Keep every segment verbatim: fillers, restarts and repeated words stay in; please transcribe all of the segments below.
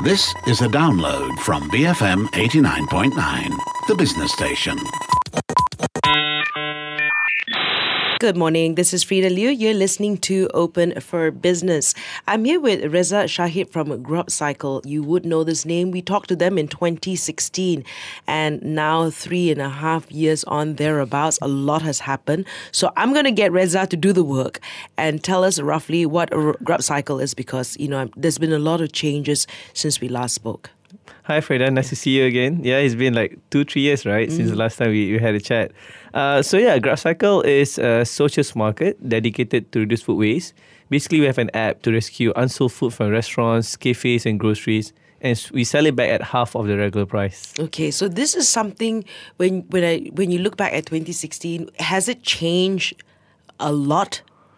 This is a download from B F M eighty-nine point nine, the business station. Good morning. This is Frida Liu. You're listening to Open for Business. I'm here with Reza Shahid from GrubCycle. You would know this name. We talked to them in twenty sixteen, and now three and a half years on thereabouts, a lot has happened. So I'm going to get Reza to do the work and tell us roughly what GrubCycle is, because you know there's been a lot of changes since we last spoke. Hi, Freda. Nice to see you again. Yeah, it's been like two, three years, right, mm. since the last time we, we had a chat. Uh, so yeah, GrubCycle is a social market dedicated to reduce food waste. Basically, we have an app to rescue unsold food from restaurants, cafes and groceries, and we sell it back at half of the regular price. Okay, so this is something, when when I when you look back at twenty sixteen, has it changed a lot?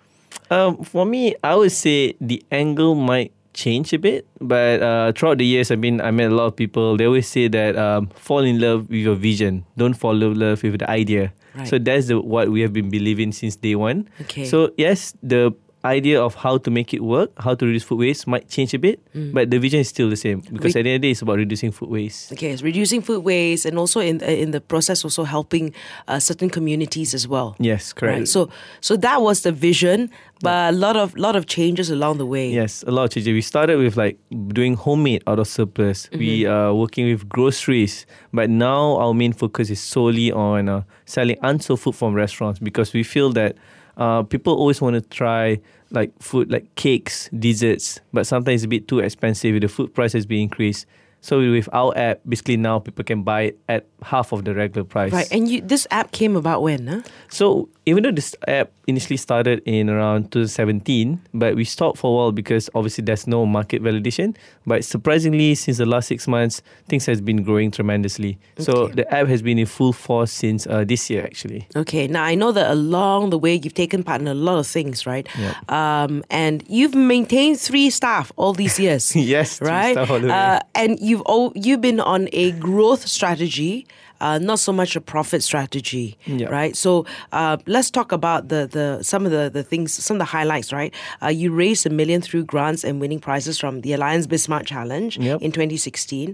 Um, for me, I would say the angle might change a bit, but uh, throughout the years, I mean, I met a lot of people. They always say that um, fall in love with your vision, don't fall in love with the idea. Right. So that's the, what we have been believing since day one. Okay. So yes, the idea of how to make it work, how to reduce food waste might change a bit, mm. but the vision is still the same, because Re- at the end of the day, it's about reducing food waste. Okay, it's reducing food waste, and also in in the process, also helping uh, certain communities as well. Yes, correct. Right? So so that was the vision, but yeah. a lot of lot of changes along the way. Yes, a lot of changes. We started with like doing homemade out of surplus. Mm-hmm. We are working with groceries, but now our main focus is solely on uh, selling unsold food from restaurants, because we feel that uh, people always want to try like food like cakes, desserts, but sometimes it's a bit too expensive. The food price has been increased. So with our app, basically now people can buy it at half of the regular price. Right, and you, this app came about when? Huh? So even though this app initially started in around twenty seventeen, but we stopped for a while because obviously there's no market validation. But surprisingly, since the last six months, things has been growing tremendously. Okay. So the app has been in full force since uh, this year, actually. Okay, now I know that along the way you've taken part in a lot of things, right? Yep. Um, and you've maintained three staff all these years. Yes, right. Three staff all the way. Uh, and you've oh, you've been on a growth strategy. Uh, not so much a profit strategy, yep. right? So uh, let's talk about the, the some of the, the things, some of the highlights, right? Uh, you raised a million through grants and winning prizes from the Alliance Bismart Challenge yep. in twenty sixteen.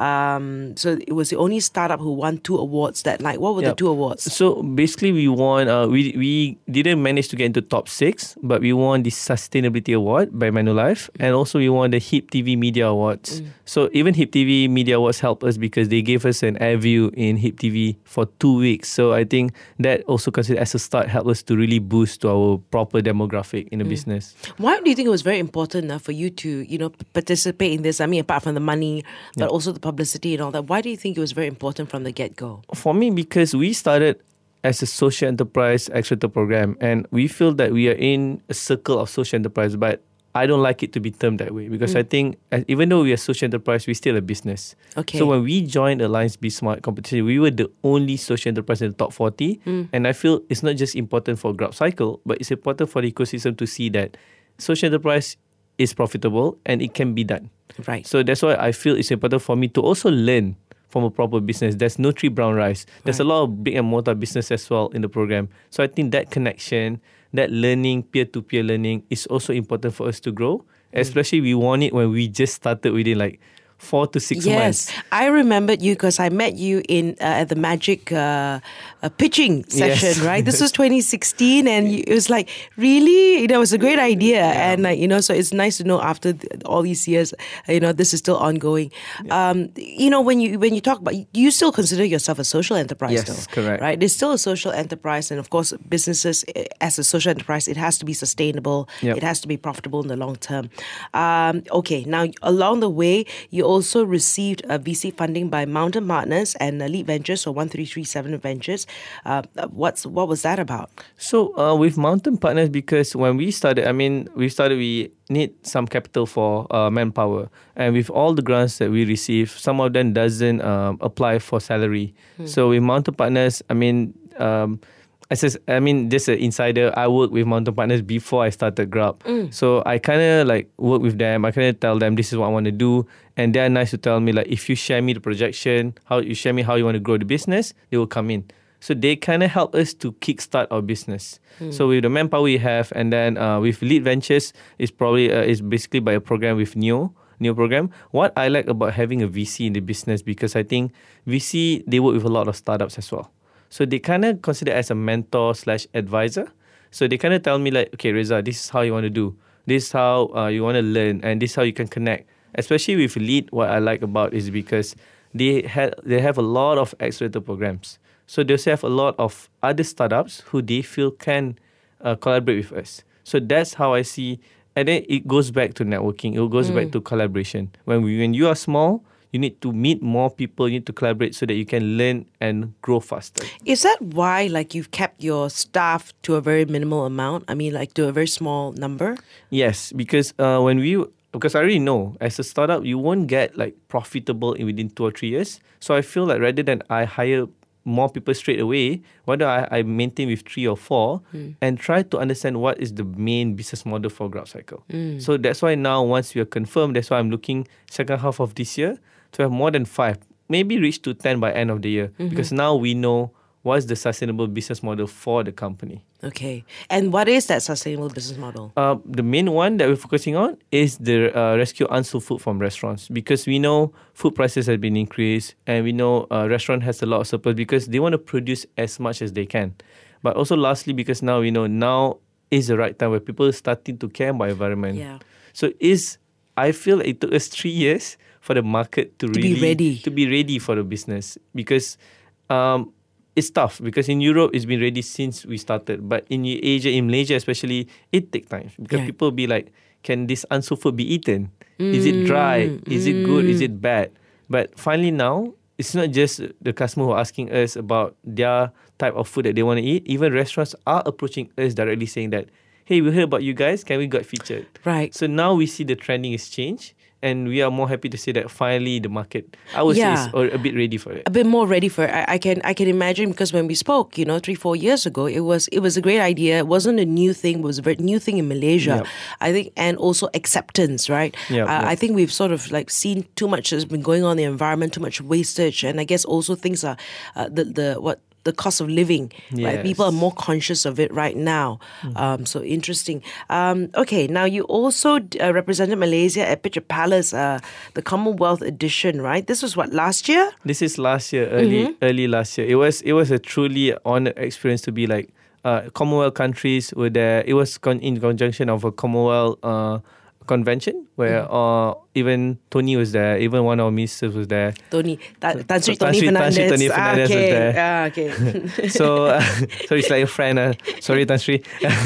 Um, so it was the only startup who won two awards that night. What were yep. the two awards? So basically, we won. Uh, we we didn't manage to get into top six, but we won the Sustainability Award by Manulife, mm. and also we won the Hip T V Media Awards. Mm. So even Hip T V Media Awards helped us because they gave us an air view in in Hip T V for two weeks. So I think that also considered as a start helped us to really boost our proper demographic in the mm. business. Why do you think it was very important uh, for you to, you know, participate in this? I mean, apart from the money, but yeah. also the publicity and all that. Why do you think it was very important from the get-go? For me, because we started as a social enterprise accelerator program, and we feel that we are in a circle of social enterprise, but I don't like it to be termed that way, because mm. I think as, even though we are social enterprise, we're still a business. Okay. So when we joined Alliance Bismart competition, we were the only social enterprise in the top forty. Mm. And I feel it's not just important for GrubCycle, but it's important for the ecosystem to see that social enterprise is profitable and it can be done. Right. So that's why I feel it's important for me to also learn from a proper business. There's no tree brown rice. There's right. a lot of big and mortar business as well in the program. So I think that connection, that learning, peer-to-peer learning is also important for us to grow. Especially we want it when we just started within like four to six yes. months. Yes, I remembered you because I met you in uh, at the Magic uh, uh, pitching session, yes. right? This was twenty sixteen, and you, it was like, really? You know, it was a great idea. Yeah. And, like, you know, so it's nice to know after th- all these years, you know, this is still ongoing. Yeah. Um, you know, when you when you talk about, you still consider yourself a social enterprise, yes, though. Correct. Right? It's still a social enterprise, and of course, businesses as a social enterprise, it has to be sustainable. Yep. It has to be profitable in the long term. Um, okay, now, along the way, you also received a V C funding by Mountain Partners and Elite Ventures, or one three three seven Ventures. Uh, what's what was that about? So uh, with Mountain Partners, because when we started, I mean, we started, we need some capital for uh, manpower. And with all the grants that we receive, some of them doesn't um, apply for salary. Hmm. So with Mountain Partners, I mean, um, I says, I mean, just an insider, I worked with Mountain Partners before I started Grub. Mm. So I kind of like work with them. I kind of tell them this is what I want to do. And they're nice to tell me, like, if you share me the projection, how you share me how you want to grow the business, they will come in. So they kind of help us to kickstart our business. Mm. So with the manpower we have, and then uh, with Elite Ventures, it's probably uh, it's basically by a program with Neo. new program. What I like about having a V C in the business, because I think V C, they work with a lot of startups as well. So they kind of consider as a mentor slash advisor. So they kind of tell me like, okay, Reza, this is how you want to do. This is how uh, you want to learn, and this is how you can connect. Especially with Lead, what I like about is because they have they have a lot of accelerator programs. So they also have a lot of other startups who they feel can uh, collaborate with us. So that's how I see. And then it goes back to networking. It goes mm. back to collaboration. When we, when you are small, you need to meet more people. You need to collaborate so that you can learn and grow faster. Is that why, like, you've kept your staff to a very minimal amount? I mean, like, to a very small number? Yes, because uh, when we, because I already know, as a startup, you won't get like profitable in within two or three years. So I feel like rather than I hire more people straight away, why don't I, I maintain with three or four mm. and try to understand what is the main business model for GrabCycle. Mm. So that's why now, once we are confirmed, that's why I'm looking second half of this year to have more than five, maybe reach to ten by end of the year. Mm-hmm. Because now we know what is the sustainable business model for the company. Okay. And what is that sustainable business model? Uh, the main one that we're focusing on is the uh, rescue unsold food from restaurants, because we know food prices have been increased, and we know uh, restaurant has a lot of surplus because they want to produce as much as they can. But also lastly, because now we know now is the right time where people are starting to care about environment. Yeah. So is I feel like it took us three years for the market to, to really be ready. to be ready for the business, because um, it's tough, because in Europe it's been ready since we started, but in Asia, in Malaysia especially, it takes time because yeah. people be like, can this unsold food be eaten? Mm. Is it dry? Is mm. it good? Is it bad? But finally now, it's not just the customer who are asking us about their type of food that they want to eat. Even restaurants are approaching us directly saying that, hey, we heard about you guys, can we get featured? Right. So now we see the trending is changed. And we are more happy to say that finally the market, I would yeah. say, is a bit ready for it. A bit more ready for it. I, I can I can imagine, because when we spoke, you know, three four years ago, it was it was a great idea. It wasn't a new thing. It was a very new thing in Malaysia, yep. I think, and also acceptance, right? Yep, uh, yep. I think we've sort of like seen too much has been going on in the environment, too much wastage, and I guess also things are uh, the the what. the cost of living, yes. right? People are more conscious of it right now. Mm. Um, so interesting. Um, okay, now you also uh, represented Malaysia at Picture Palace, uh, the Commonwealth edition, right? This was what, last year? This is last year, early mm-hmm. early last year. It was it was a truly honoured experience to be like uh, Commonwealth countries were there. It was con- in conjunction of a Commonwealth uh, convention where mm. uh, even Tony was there, even one of our ministers was there. Tony, Tan Sri Tony Fernandez. Tan Sri Tony Fernandez ah, okay. was there. Ah, okay. so, uh, so it's like a friend. Uh, sorry, Tan Sri.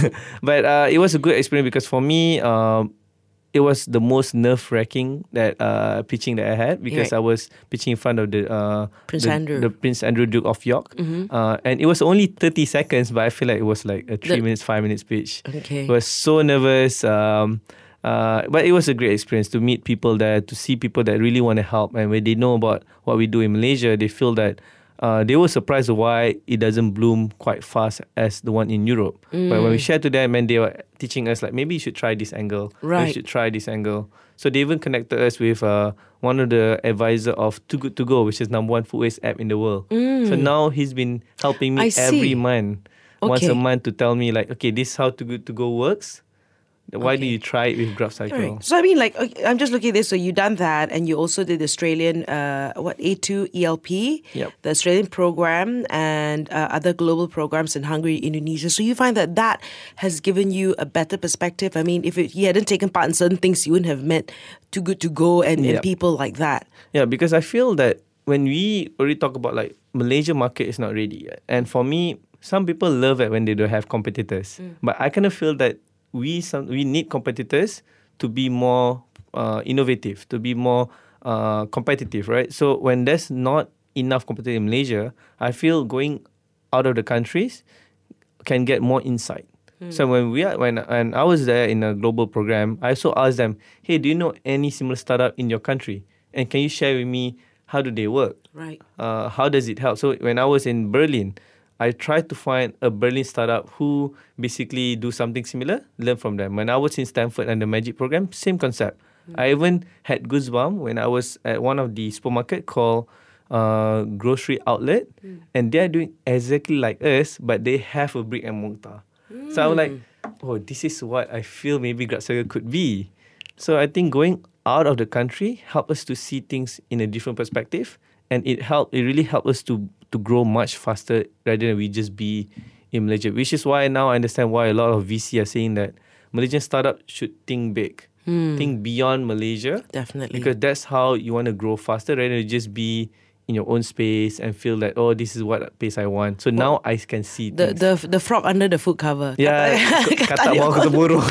But uh, it was a good experience because for me, um, it was the most nerve-wracking that uh, pitching that I had, because right. I was pitching in front of the uh, Prince the, Andrew, the Prince Andrew Duke of York, mm-hmm. uh, and it was only thirty seconds, but I feel like it was like a three the, minutes, five minutes pitch. Okay, I was so nervous. Um, Uh, but it was a great experience to meet people there, to see people that really want to help. And when they know about what we do in Malaysia, they feel that uh, they were surprised why it doesn't bloom quite fast as the one in Europe. Mm. But when we shared to them, and they were teaching us, like, maybe you should try this angle. Right. You should try this angle. So they even connected us with uh, one of the advisor of Too Good To Go, which is number one food waste app in the world. Mm. So now he's been helping me every month, okay. once a month, to tell me, like, okay, this is how Too Good To Go works. Why okay. do you try it with GrabCycle? Right. So I mean, like, okay, I'm just looking at this. So you done that, and you also did the Australian, uh, what, A two E L P, yep. the Australian program, and uh, other global programs in Hungary, Indonesia. So you find that that has given you a better perspective. I mean, if it, you hadn't taken part in certain things, you wouldn't have met Too Good To Go and, yep. and people like that. Yeah, because I feel that when we already talk about, like, Malaysia market is not ready yet, and for me, some people love it when they don't have competitors, mm. but I kind of feel that we some we need competitors to be more uh, innovative, to be more uh, competitive, right? So when there's not enough competition in Malaysia, I feel going out of the countries can get more insight. Hmm. So when we are, when when I was there in a global program, I also asked them, hey, do you know any similar startup in your country? And can you share with me how do they work? Right. Uh, how does it help? So when I was in Berlin, I tried to find a Berlin startup who basically do something similar, learn from them. When I was in Stanford and the Magic program, same concept. Mm. I even had goosebumps when I was at one of the supermarket called uh, Grocery Outlet, mm. and they're doing exactly like us, but they have a brick and mortar. Mm. So I was like, oh, this is what I feel maybe GrabCycle could be. So I think going out of the country help us to see things in a different perspective, and it help it really helped us to to grow much faster rather than we just be in Malaysia. Which is why now I understand why a lot of V C are saying that Malaysian startup should think big, hmm. think beyond Malaysia. Definitely, because that's how you want to grow faster rather than just be in your own space and feel that, oh, this is what pace I want. So well, now I can see the things. the the frog under the food cover. Yeah, kata mau ketemu burung.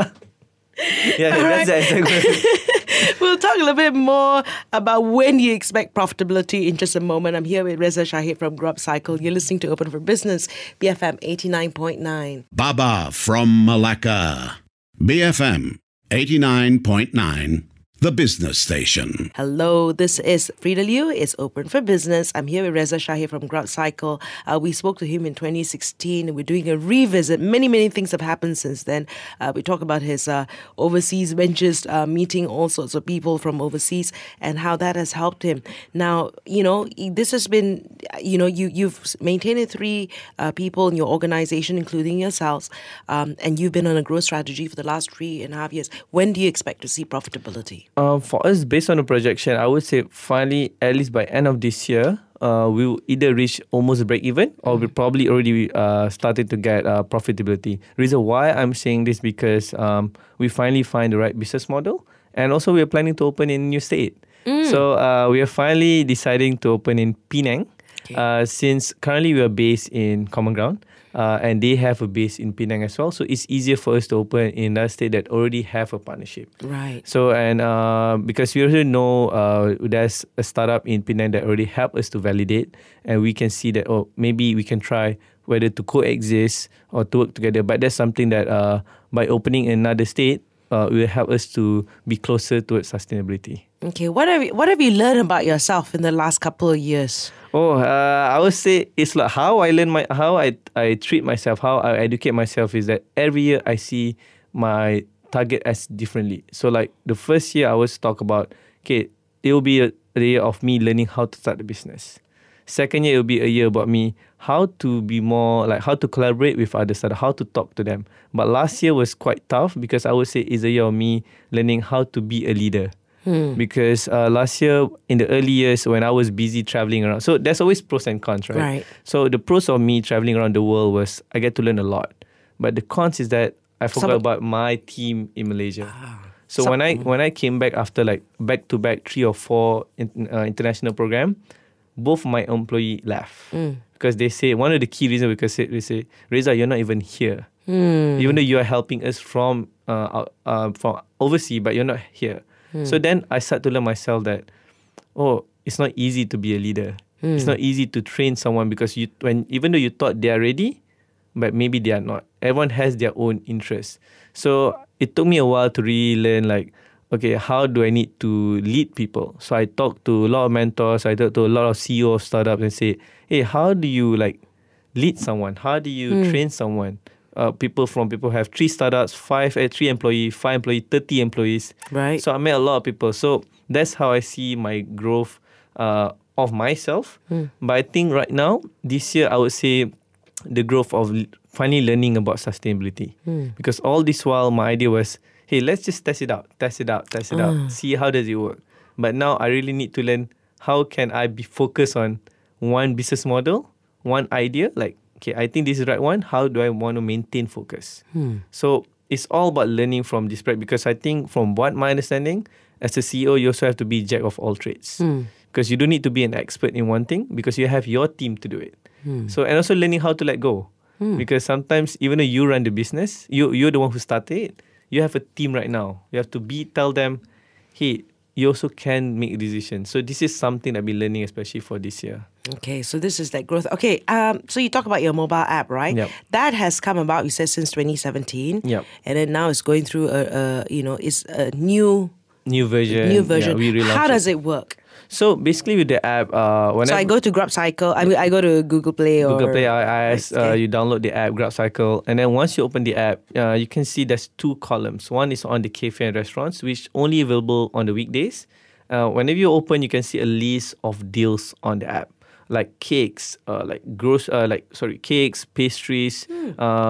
Yeah, right. That's the exact. We'll talk a little bit more about when you expect profitability in just a moment. I'm here with Reza Shahid from Grub Cycle. You're listening to Open for Business, B F M eighty-nine point nine. Baba from Malacca, B F M eighty-nine point nine. The business station. Hello, this is Frida Liu. It's Open for Business. I'm here with Reza Shahid from Grub Cycle. Uh, we spoke to him in twenty sixteen. We're doing a revisit. Many, many things have happened since then. Uh, we talk about his uh, overseas ventures, uh, meeting all sorts of people from overseas and how that has helped him. Now, you know, this has been, you know, you, you've maintained three uh, people in your organization, including yourselves, um, and you've been on a growth strategy for the last three and a half years. When do you expect to see profitability? Uh, for us, based on the projection, I would say finally, at least by end of this year, uh, we will either reach almost break even or we probably already uh, started to get uh, profitability. Reason why I'm saying this because um, we finally find the right business model, and also we are planning to open in new state. Mm. So uh, we are finally deciding to open in Penang. Okay. Uh, since currently we are based in Common Ground. Uh, and they have a base in Penang as well. So it's easier for us to open in that state that already have a partnership. Right. So, and uh, because we already know uh, there's a startup in Penang that already help us to validate, and we can see that, oh, maybe we can try whether to coexist or to work together. But that's something that uh, by opening another state, uh, will help us to be closer towards sustainability. Okay, what have you, what have you learned about yourself in the last couple of years? Oh, uh, I would say it's like how I learn my, how I, I treat myself, how I educate myself is that every year I see my target as differently. So like the first year I always talk about, okay, it will be a, a year of me learning how to start the business. Second year it will be a year about me how to be more, like how to collaborate with others, how to talk to them. But last year was quite tough because I would say it's a year of me learning how to be a leader. Hmm. Because uh, last year, in the early years, when I was busy traveling around, so there's always pros and cons, right? Right. So the pros of me traveling around the world was I get to learn a lot. But the cons is that I forgot Some... about my team in Malaysia. Ah. So Some... when I when I came back after like back-to-back three or four in, uh, international program, both my employee left. Mm. Because they say, one of the key reasons because they say, Reza, you're not even here. Mm. Even though you are helping us from, uh, uh, from overseas, but you're not here. Hmm. So then I start to learn myself that, oh, it's not easy to be a leader. Hmm. It's not easy to train someone because you, when even though you thought they are ready, but maybe they are not. Everyone has their own interests. So it took me a while to really learn like, okay, how do I need to lead people? So I talked to a lot of mentors. I talked to a lot of C E Os of startups and say, hey, how do you like lead someone? How do you hmm. train someone? Uh, people from people have three startups, five, uh, three employees, five employees, thirty employees. Right. So I met a lot of people. So that's how I see my growth uh, of myself. Mm. But I think right now, this year, I would say the growth of finally learning about sustainability. Mm. Because all this while, my idea was, hey, let's just test it out, test it out, test it uh. out, see how does it work. But now I really need to learn how can I be focused on one business model, one idea, like, okay, I think this is the right one. How do I want to maintain focus? Hmm. So it's all about learning from this practice because I think from what my understanding, as a C E O, you also have to be jack of all trades. Hmm. Because you don't need to be an expert in one thing because you have your team to do it. Hmm. So and also learning how to let go. Hmm. Because sometimes even though you run the business, you, you're the one who started it, you have a team right now. You have to be tell them, hey, you also can make decisions. So this is something I've been learning, especially for this year. Okay, so this is that growth. Okay, um, so you talk about your mobile app, right? Yep. That has come about, you said, since twenty seventeen. Yep. And then now it's going through a, a you know, it's a new... New version. New version. Yeah, we How does it. it work? So basically with the app, uh, whenever so I go to Grub Cycle. I mean, I go to Google Play or Google Play, iOS. Okay. Uh, you download the app Grub Cycle, and then once you open the app, uh, you can see there's two columns. One is on the cafe and restaurants, which only available on the weekdays. Uh, whenever you open, you can see a list of deals on the app, like cakes, uh, like gross, uh, like sorry, cakes, pastries, hmm. uh,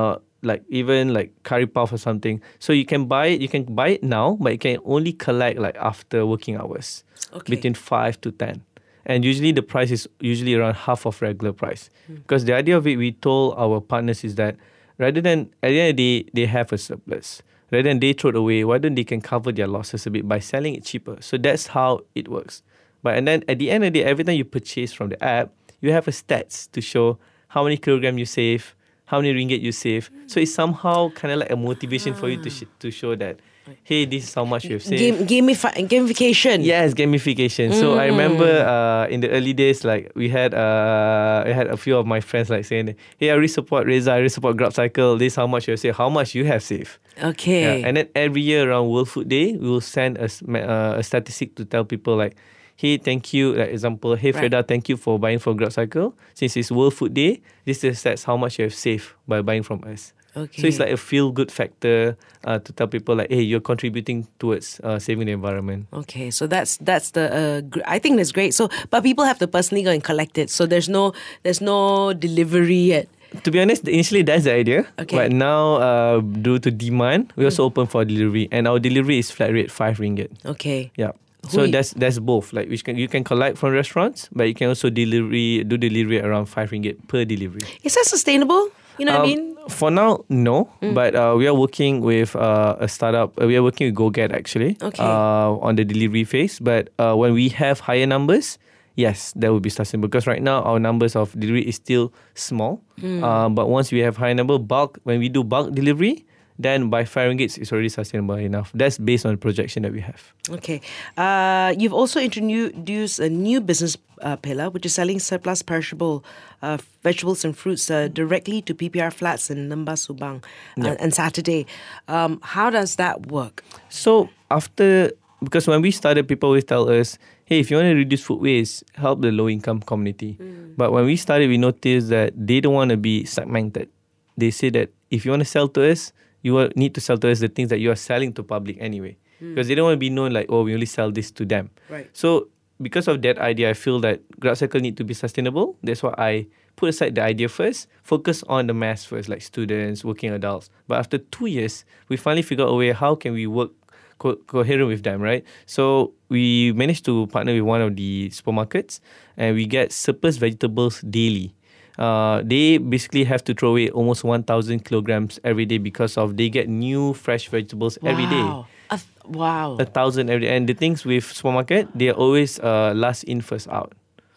like even like curry puff or something. So you can buy it, you can buy it now, but you can only collect like after working hours, Okay. between five to ten. And usually the price is usually around half of regular price. Hmm. Because the idea of it, we told our partners is that rather than, at the end of the day, they have a surplus. Rather than they throw it away, why don't they can cover their losses a bit by selling it cheaper? So that's how it works. But and then at the end of the day, every time you purchase from the app, you have a stats to show how many kilogram you save, how many ringgit you save. So it's somehow kind of like a motivation for you to sh- to show that, hey, this is how much you have saved. Game, gamifi- gamification. Yes, gamification. So I remember uh, in the early days, like we had uh, I had a few of my friends like saying, hey, I really support Reza, I really support Grab Cycle. This is how much you have saved, how much you have saved. Okay. Yeah. And then every year around World Food Day, we will send a, s- ma- uh, a statistic to tell people like, hey, thank you. Like example, hey Right. Freda, thank you for buying from Grab Cycle. Since it's World Food Day, this is that's how much you have saved by buying from us. Okay. So it's like a feel-good factor uh, to tell people like, hey, you're contributing towards uh, saving the environment. Okay, so that's that's the uh, gr- I think that's great. So, but people have to personally go and collect it. So there's no there's no delivery yet. To be honest, initially that's the idea. Okay. But now, uh, due to demand, we also open for delivery, and our delivery is flat rate five ringgit. Okay. Yeah. So Hui. that's that's both. Like which can you can collect from restaurants, but you can also delivery do delivery around five ringgit per delivery. Is that sustainable? You know what I Um, mean? For now, no. But uh, we are working with uh, a startup. Uh, we are working with GoGet actually. Okay. Uh, on the delivery phase. But uh, when we have higher numbers, yes, that will be sustainable. Because right now our numbers of delivery is still small. Uh, but once we have higher number bulk, when we do bulk delivery, then by five ringgit it's already sustainable enough. That's based on the projection that we have. Okay. Uh, you've also introduced a new business uh, pillar, which is selling surplus perishable uh, vegetables and fruits uh, directly to P P R flats in Lembah Subang uh, and Saturday. Um, how does that work? So after, because when we started, people always tell us, hey, if you want to reduce food waste, help the low-income community. But when we started, we noticed that they don't want to be segmented. They say that if you want to sell to us, you will need to sell to us the things that you are selling to public anyway. Because they don't want to be known like, oh, we only sell this to them. Right. So because of that idea, I feel that Grab Cycle need to be sustainable. That's why I put aside the idea first, focus on the mass first, like students, working adults. But after two years, we finally figured out a way how can we work co- coherent with them, right? So we managed to partner with one of the supermarkets, and we get surplus vegetables daily. Uh, they basically have to throw away almost one thousand kilograms every day because of they get new fresh vegetables every day. Wow. A th- wow. A thousand every day. And the things with supermarket, they are always uh, last in, first out.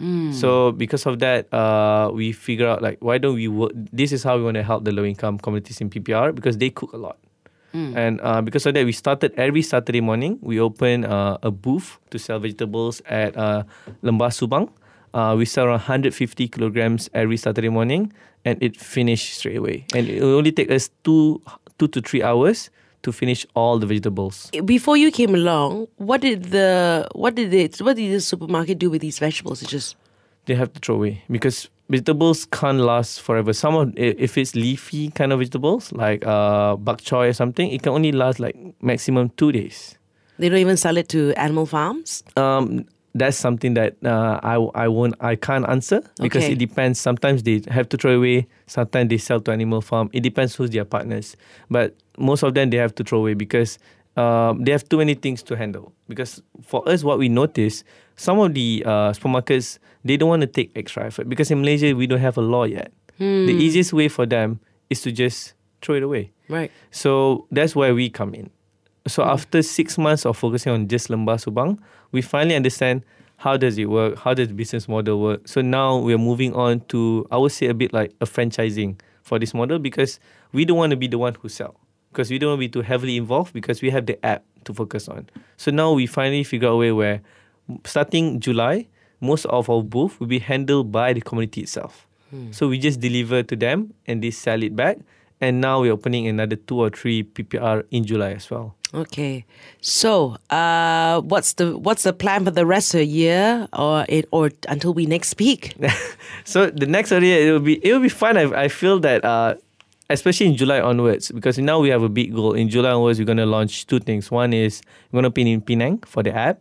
So because of that, uh, we figure out like, why don't we work? This is how we want to help the low income communities in P P R because they cook a lot. And uh, because of that, we started every Saturday morning. We open uh, a booth to sell vegetables at uh, Lembah Subang. Uh, we sell around one hundred fifty kilograms every Saturday morning, and it finished straight away. And it will only take us two, two to three hours to finish all the vegetables. Before you came along, what did the what did it what did the supermarket do with these vegetables? It just They have to throw away because vegetables can't last forever. Some of i- if it's leafy kind of vegetables like uh, bak choy or something, it can only last like maximum two days. they don't even sell it to animal farms. Um, that's something that uh, I I won't I can't answer because Okay. it depends. Sometimes they have to throw away. Sometimes they sell to animal farm. It depends who's their partners. But most of them they have to throw away because um, they have too many things to handle. Because for us, what we notice, some of the uh, supermarkets they don't want to take extra effort because in Malaysia we don't have a law yet. The easiest way for them is to just throw it away. Right. So that's where we come in. So after six months of focusing on just Lembah Subang, we finally understand how does it work, how does the business model work. So now we're moving on to, I would say, a bit like a franchising for this model because we don't want to be the one who sell. Because we don't want to be too heavily involved because we have the app to focus on. So now we finally figure out a way where starting July, most of our booth will be handled by the community itself. So we just deliver to them and they sell it back. And now we're opening another two or three P P R in July as well. Okay. So, uh, what's the what's the plan for the rest of the year, or it or until we next speak? So the next area it will be it will be fun. I, I feel that uh, especially in July onwards because now we have a big goal. In July onwards, we're gonna launch two things. One is we're gonna open in Penang for the app,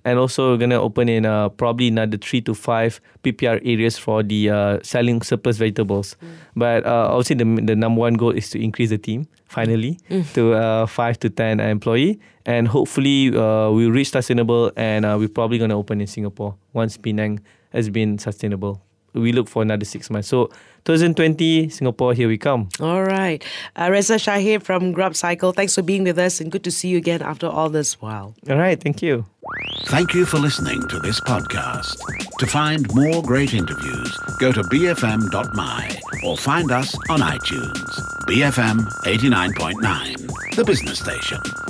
And also we're going to open in uh, probably another three to five P P R areas for the uh, selling surplus vegetables. Mm. But uh, obviously the, the number one goal is to increase the team, finally, mm. to uh, five to ten employee. And hopefully uh, we'll reach sustainable, and uh, we're probably going to open in Singapore once Penang has been sustainable. We look for another six months. So twenty twenty, Singapore, here we come. All right. Uh, Reza Shahid from Grub Cycle, thanks for being with us, and good to see you again after all this while. All right. Thank you. Thank you for listening to this podcast. To find more great interviews, go to b f m dot m y or find us on iTunes. B F M eighty-nine point nine, the business station.